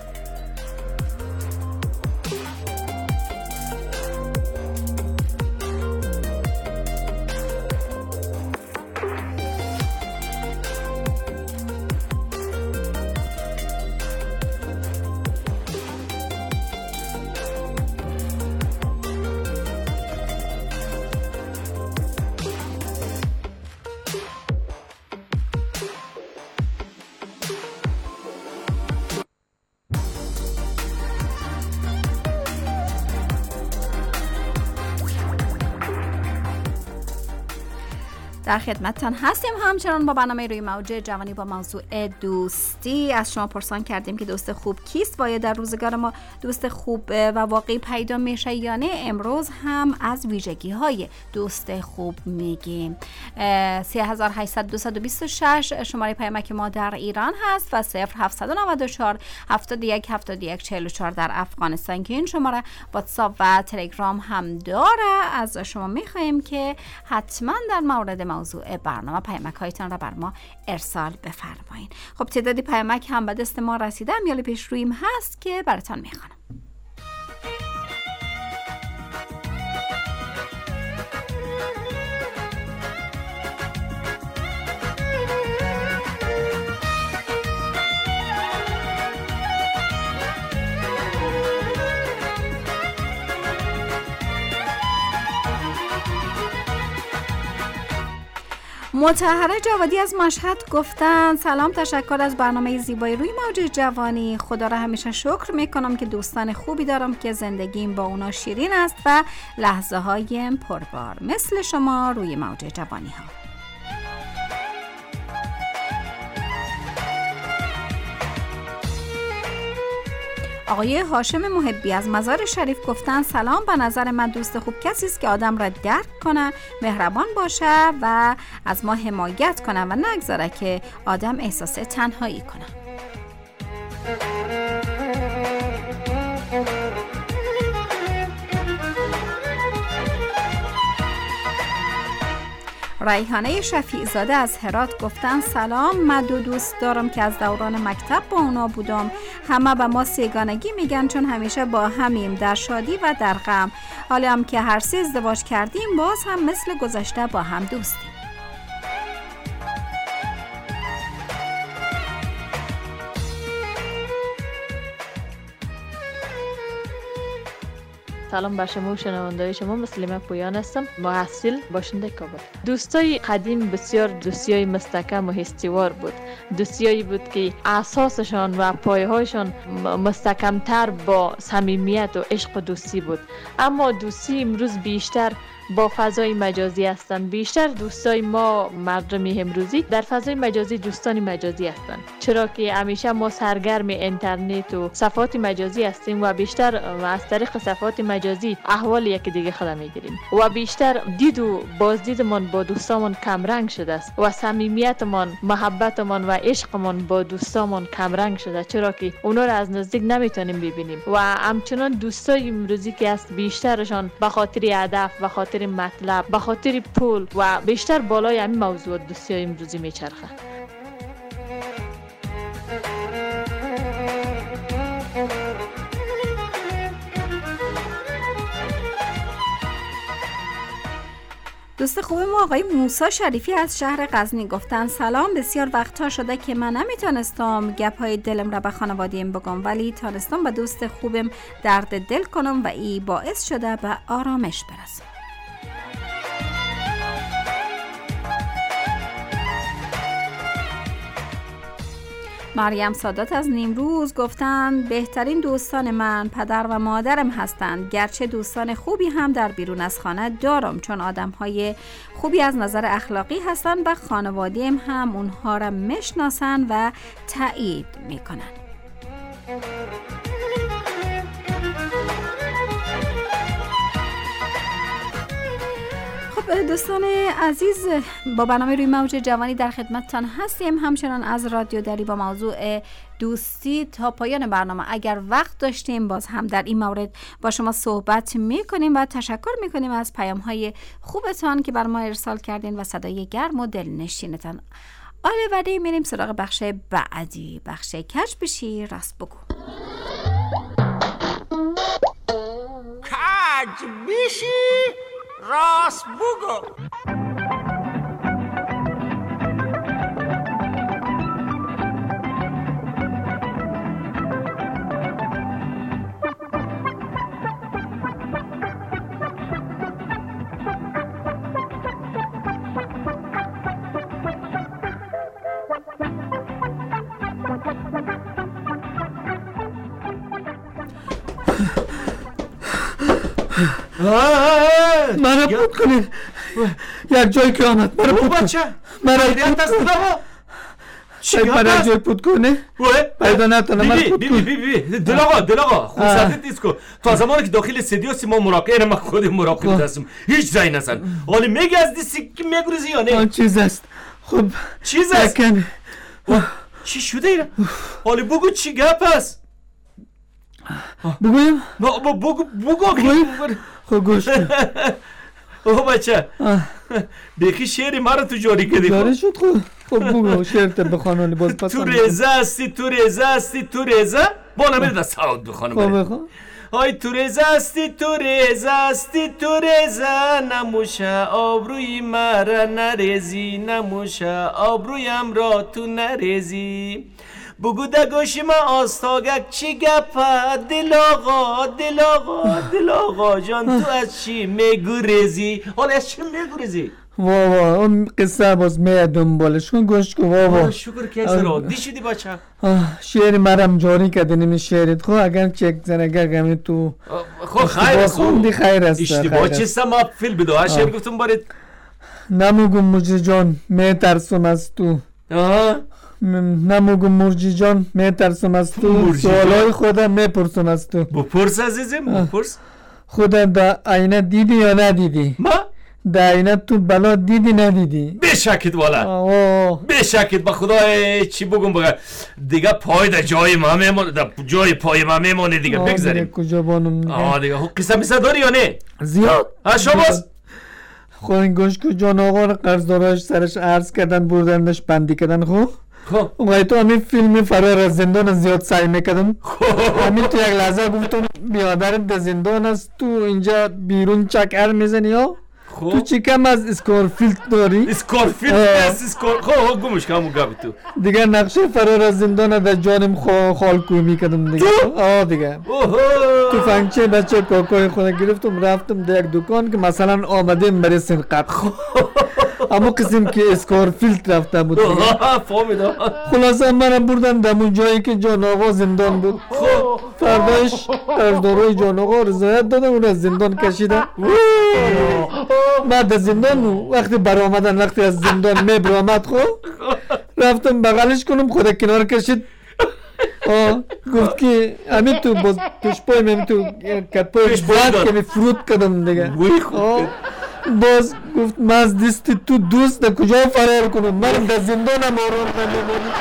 در خدمتتان هستیم همچنان با برنامه روی موج جوانی با موضوع دوستی. از شما پرسان کردیم که دوست خوب کیست و در روزگار ما دوست خوب و واقعی پیدا میشه یا نه. امروز هم از ویژگی های دوست خوب میگیم. 3800 شماره پیامک ما در ایران هست و 0794 71 71 44 در افغانستان که این شماره واتساپ و تلگرام هم داره. از شما میخوایم که حتما در مورد موضوع برنامه پیامک هایتان را بر ما ارسال بفرمایید. خب تعدادی پیامک هم به دست ما رسیده، میال پیش رویم هست که براتان میخوانم. مطهره جوادی از مشهد گفتن سلام، تشکر از برنامه زیبای روی موج جوانی. خدا را همیشه شکر میکنم که دوستان خوبی دارم که زندگیم با اونا شیرین است و لحظه هایم پربار مثل شما روی موج جوانی ها. آقای هاشم محبی از مزار شریف گفتن سلام، به نظر من دوست خوب کسی است که آدم را درک کنه، مهربان باشه و از ما حمایت کنه و نگذاره که آدم احساس تنهایی کنه. ریحانه شفیع زاده از هرات گفتن سلام، من دو دوست دارم که از دوران مکتب با اونا بودم. همه به ما سیگانگی میگن چون همیشه با همیم، در شادی و در غم. حالا هم که هر سه ازدواج کردیم باز هم مثل گذشته با هم دوستیم. سلام بر شما و شنونده‌های شما، مسلمه پویان هستم، محصل باشنده کابل. دوستای قدیم بسیار دوستیای مستحکم و استوار بود. دوستیایی بود که اساسشان و پایه‌هایشان مستحکم‌تر با صمیمیت و عشق و دوستی بود. اما دوستی امروز بیشتر با فضای مجازی هستند. بیشتر دوستای ما مردم امروزی در فضای مجازی دوستان مجازی هستند، چرا که همیشه ما سرگرم اینترنت و صفحات مجازی هستیم و بیشتر از طریق صفحات مجازی احوال یکی دیگه خود میگیریم و بیشتر دید و بازدیدمان با دوستامون کم رنگ شده است و صمیمیتمان، محبتمان و عشقمان با دوستامون کم رنگ شده، چرا که اونا را از نزدیک نمیتونیم ببینیم و همچنان دوستای امروزی که است بیشترشان به خاطر هدف، به خاطر مطلب، به خاطر پول و بیشتر بالای همین موضوعات دوستی امروزی میچرخه. دوست خوب ما آقای موسی شریفی از شهر غزنی گفتن سلام، بسیار وقتها شده که من نمیتونستم گپ‌های دلم را به خانواده‌ام بگم، ولی تونستم به دوست خوبم درد دل کنم و ای باعث شده به آرامش برسم. مریم سادات از نیمروز گفتن بهترین دوستان من پدر و مادرم هستند، گرچه دوستان خوبی هم در بیرون از خانه دارم چون آدم‌های خوبی از نظر اخلاقی هستند و خانواده‌ام هم اونها را میشناسن و تایید میکنن. دوستان عزیز، با برنامه روی موج جوانی در خدمتتان هستیم، همچنان از رادیو دری با موضوع دوستی تا پایان برنامه. اگر وقت داشتیم باز هم در این مورد با شما صحبت میکنیم و تشکر میکنیم از پیام‌های خوبتان که بر ما ارسال کردین و صدای گرم و دلنشینتان. آله ولی میریم سراغ بخش بعدی، بخش کج بشی راست بگو. کج بشی راست بگو. مرا بود کنید، یک جای که آمد مرا بود کنید، مرا بود کنید، شاید مرا جای بود کنید پیدا نتانم مرا بود کنید. دل آقا خوصتت نیست کن، تا زمانی که داخل سیدیاسی ما مراقعه ما خود مراقب دستم هیچ جایی نزن. حالی میگه از دیسی که میگریزی یا نه؟ چیز است. خب چیز است؟ چی شده ایره؟ حالی بگو چی گپ است؟ بگویم؟ بگویم؟ خب گوش کن. اوه بچه بیخی شعری مرا تو جاری کردی. جاری شد خب بگو شعرت بخوانانی باز پس. تو ریزه هستی تو ریزه هستی تو ریزه با نمیده دست سعود بخوانم بره. های تو ریزه هستی تو ریزه هستی تو ریزه، نموشه آبروی مرا نریزی، نموشه آبرویم را تو نریزی. بگو در گوش ما آستاگک چی گپه، دل آقا جان تو از چی میگریزی؟ حالا از چی میگریزی؟ واه اون قصه باز میاد دنبالش کن، گوش کن. واه شکر که از رادی شدی بچه. شعر مرم جاری کردی نمی شعرت. خب اگر چک زنگه گمی تو خب خیر است. اشتباه چیستم ما فیل بدو شعر گفتم بارید نموگم مجه جان می ترسم از تو، نموگو مرجی جان میترسم از تو، سوالای خودم میپرسم از تو. بپرس عزیزم بپرس. خودت در آینه دیدی یا ندیدی؟ ما؟ در آینه تو بلا دیدی ندیدی؟ بشکت والا بشکت با خدا. چی بگم بگم دیگه پای در جای ما میمونه، در جای پای ما میمونه دیگه. بگذاریم کجا بانم دیگه. قصه میسه داری یا نه؟ زیاد. شباز خب این گوش که جان آقا رو قرضداراش سرش عرض کردن بردنش بندی کردن. خب اونگاه تو همین فیلم فرار از زندان زیاد سعی میکردم. همین تو یک لحظه گفتم بیادرت در زندان است، تو اینجا بیرون چکر میزنی ها؟ تو چی کم از اسکارفیلد داری؟ اسکارفیلد است. خب گمش که همون گفت تو دیگه نقشه فرار از زندان در جانم خالکوی میکردم دیگه. دیگه تو فنگچه بچه کاکای خود گرفتم رفتم در یک دکان که مثلا آمدیم برای سنقب. اما قسم که اسکارفیلد رفته بود. خلاصه من بردن دمون جایی که جان آقا زندان بود. فردایش قرضدارای جان آقا رضایت دادن اون از زندان کشیدن. بعد از زندان وقتی برآمدن، وقتی از زندان می برآمد خب رفتم بغلش کنم، خود کنار کشید. گفت که همین تو باز پشپای من تو کتپایش باید که می فرود کردم دیگه. باز گفت من از دست تو دوست در کجا فرار کنم، من در زندانم آرام نمیمونم.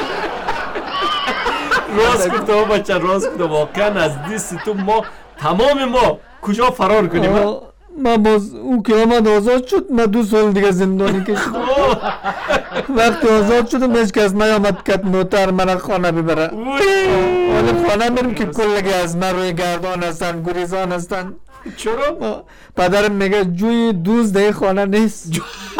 راست گفتم بچه، راست گفتم. واقعا از دست تو ما تمام ما کجا فرار کنیم. من باز او که آمد آزاد شد، من 2 سال دیگه زندانی کشیدم. وقتی آزاد شدم هیچ کس نیامد کت نوتر من خانه ببره. حالا خانه میرم که کلگی از من روی گردان هستن، گریزان هستن. چرا؟ پدرم میگه جوی دوز ده خانه نیست.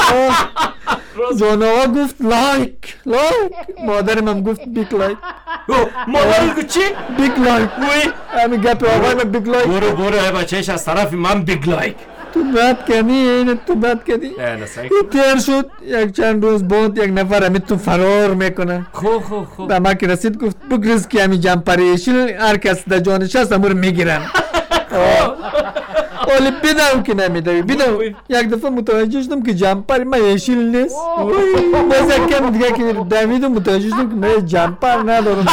جان آقا گفت لایک. مادرم هم گفت بیگ لایک. مادرم گفت چی؟ بیگ لایک. همین گپ آقای من بیگ لایک. برو بچهش از طرف من بیگ لایک. تو بد کنی اینه، تو بد کنی. تیر شد یک چند روز بعد یک نفر همین تو فرار میکنه. خب به ما که رسید گفت بگریز که همین جمپری شیل هر کس در جانش هست همون میگیرن. ولی بدم که نمیدوی بدم. یک دفعه متوجه شدم که جمپر من یشیل نیست. باز یک کم دیگه که دویدم متوجه شدم که من جمپر ندارم.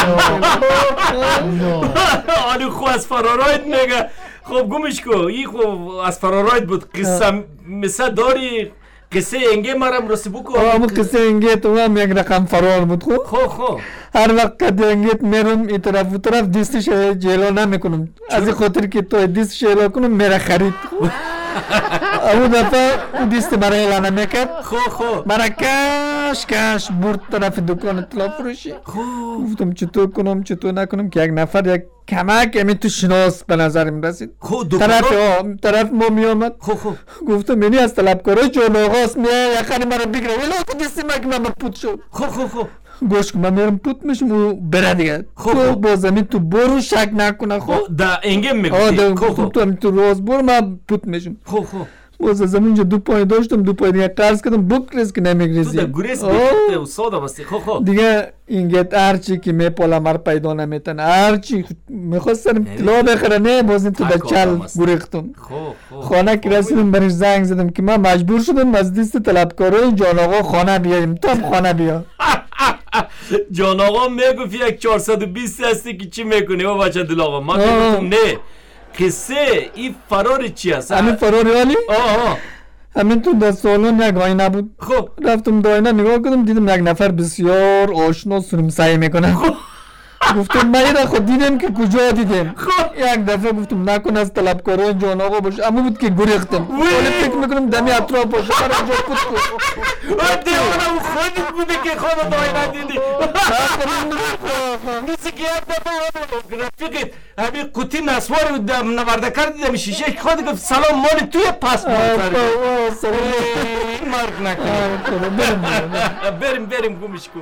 آلی خو از فرارایت میگه. خب گمش کو این خب از فرارایت بود. قصه مثل داری قصه انگه مرم رسی بکو. همون قصه انگه تو هم یک رقم فرار بود. خب هر وقت که انگیت میرم این طرف و طرف دیستش جلو نمیکنم، از این خاطر که تو دیستش جلو کنم میره خرید. اون دفعه دیست برای اعلانه میکرد. خب مرا کش برد طرف دکان اطلاع فروشی. گفتم چطور کنم چطور نکنم که یک نفر یک کمک همین تو شناس به نظرم رسید. طرف ما میامد. گفتم اینی از طلبکارای جان آقاست، میای یخنی مرا بگیره ولی تو دیستی من که من پوت شد. خب گوش کن من میرم پوت میشم و بره دیگه. تو باز همین تو برو شک نکنه. خب دا انگه میگوشی. تو همین تو روز برو من پوت میشم. باز از همینجا 2 پای داشتم، 2 پای دیگه قرض کردم بگریز که نمیگریزی. تو دا گریز بیده و ساده بستی. دیگه اینگه هرچی که میپالا مر پیدا نمیتن، هرچی میخواستم طلا بخره نه باز این تو دا چل گریختم. خانه که رسیدم برش زنگ زدم که من مجبور شدم از دست طلبکارای جان آقا خانه بیاییم. تو هم خانه بیا. جان آقا میگفت یک 420 هستی که چی میکنی و بچه دل آقا. ما گفتم نه قصه این فرار چی هست؟ همین فراری حالی؟ همین تو در سالون یک آینه بود. خب رفتم در آینه نگاه کردم دیدم یک نفر بسیار آشنا سرم سعی میکنه. گفتم من این خود دیدم که کجا دیدم. یک دفعه گفتم نکن از طلبکارای جان آقا باشه. اما بود که گریختم. ولی فکر میکنم دمی اطراف باشه برای جا پود کن. دیوانم خودت بوده که خودت آینه دیدی. کسی که یک دفعه رفیقت همین قوطی نسوار نورده کردیدم شیشه که خودت گفت سلام مال توی پاسپورت مرگ نکنه. بریم گمش کن.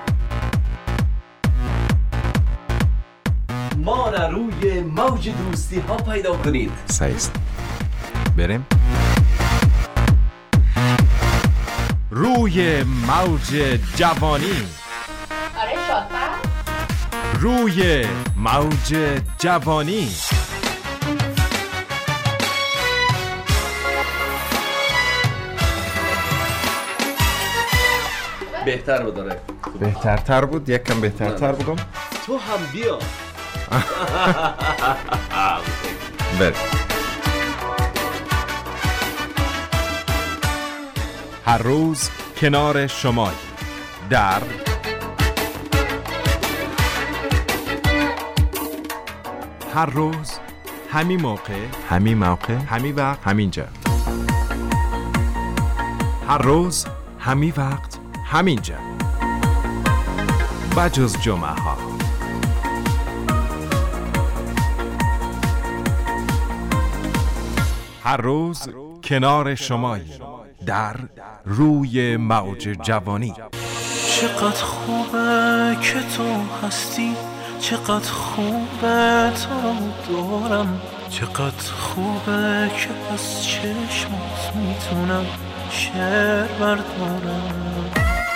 ما را روی موج دوستی ها پیدا کنید. سایست بریم روی موج جوانی. آره شاطر. روی موج جوانی. بهتر بداره. بهترتر بود، یک کم بهترتر بودم. تو هم بیا. بریم. هر روز کنار شمایی در هر روز همین موقع، همین وقت، همینجا. هر روز همین وقت، همینجا. بجز جمعه ها. هر روز کنار شمایی در روی موج جوانی. چقدر خوبه که تو هستی، چقدر خوبه تو دارم، چقدر خوبه که از چشمات میتونم شعر بردارم.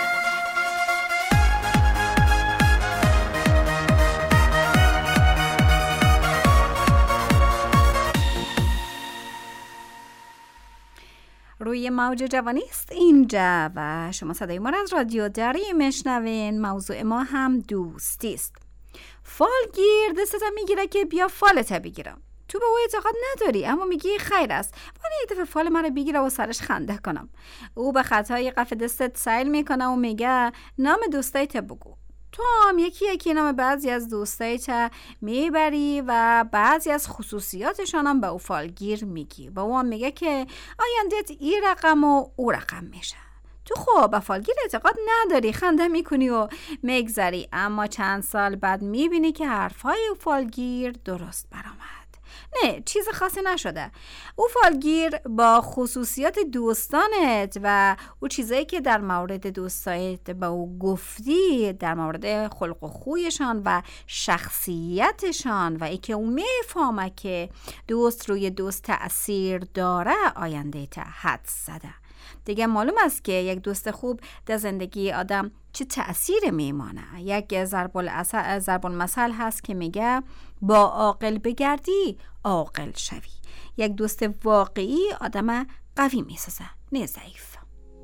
روی موج جوانی است اینجا و شما صدای ما را از رادیو دری میشنوین. موضوع ما هم دوستی است. فالگیر دستت میگیره که بیا فالت بگیرم. تو به او اعتقاد نداری اما میگی خیر است، ولی یک دفعه فال من بگیره و سرش خنده کنم. او به خطای قف دستت سیل میکنه و میگه نام دوستایت بگو. تو هم یکی نام بعضی از دوستایت میبری و بعضی از خصوصیاتشان هم به او فالگیر میگی. با او هم میگه که آیندت ای رقم و او رقم میشه. تو خب به فالگیر اعتقاد نداری، خنده میکنی و میگذری، اما چند سال بعد میبینی که حرفای او فالگیر درست برآمد. نه، چیز خاصی نشده. او فالگیر با خصوصیات دوستانت و او چیزایی که در مورد دوستایت با او گفتی، در مورد خلق و خویشان و شخصیتشان و ای که او میفهمه که دوست روی دوست تأثیر داره، آینده تا حد زده. دیگه معلوم است که یک دوست خوب در زندگی آدم چه تأثیر میمانه. یک ضرب المثل هست که میگه با عاقل بگردی عاقل شوی. یک دوست واقعی آدم قوی میسازه، نه ضعیف.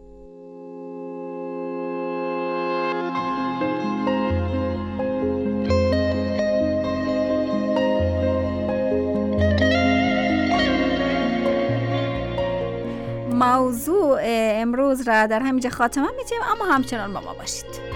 موضوع امروز را در همینجا خاتمه میتیم، اما همچنان با ما باشید.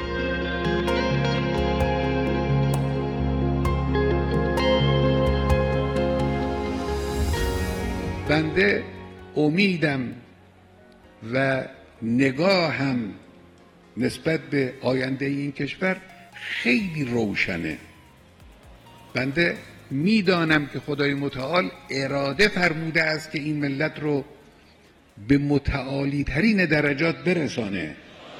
بنده امیدم و نگاهم نسبت به آینده این کشور خیلی روشنه. بنده میدانم که خدای متعال اراده فرموده است که این ملت رو به متعالی ترین درجات برسانه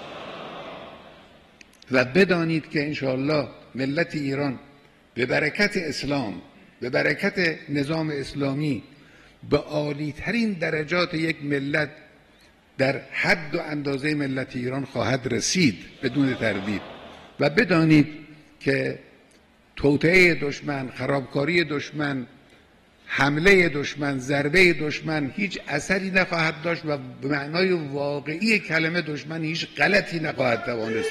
و بدانید که انشاءالله ملت ایران به برکت اسلام، به برکت نظام اسلامی به عالی ترین درجات یک ملت در حد و اندازه ملت ایران خواهد رسید بدون تردید. و بدانید که توطئه دشمن، خرابکاری دشمن، حمله دشمن، ضربه دشمن هیچ اثری نخواهد داشت و به معنای واقعی کلمه دشمن هیچ غلطی نخواهد توانست.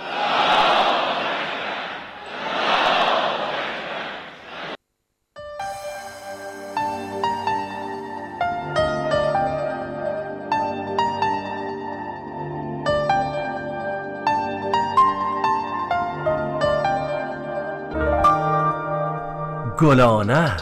گلانه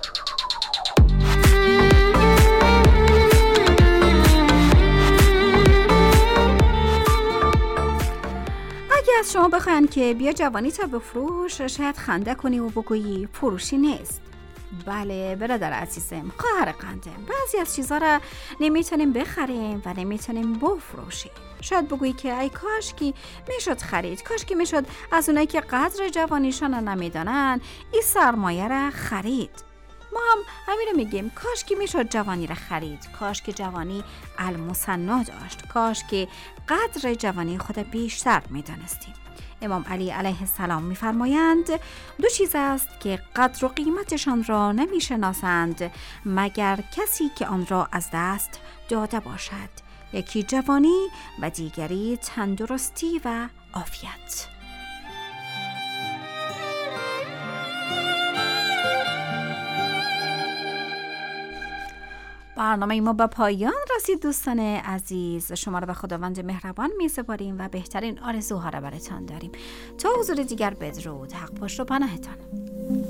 از شما بخواین که بیا جوانی تا بفروش، شاید خنده کنی و بگویی فروشی نیست. بله برادر عزیزم، خواهر قندم، بعضی از چیزها را نمیتونیم بخریم و نمیتونیم بفروشیم. شاید بگویی که ای کاشکی میشد خرید، کاشکی میشد از اونایی که قدر جوانیشان را نمیدانن این سرمایه را خرید. ما هم همین رو میگیم، کاش که میشد جوانی را خرید، کاش که جوانی المثنا داشت، کاش که قدر جوانی خود بیشتر میدانستیم. امام علی علیه السلام میفرمایند دو چیز است که قدر و قیمتشان را نمیشناسند مگر کسی که آن را از دست داده باشد: یکی جوانی و دیگری تندرستی و عافیت. برنامه ما به پایان رسید دوستان عزیز. شما را به خداوند مهربان می‌سپاریم و بهترین آرزوها را براتان داریم. تا حضور دیگر بدرود. حق پشت و پناهتان.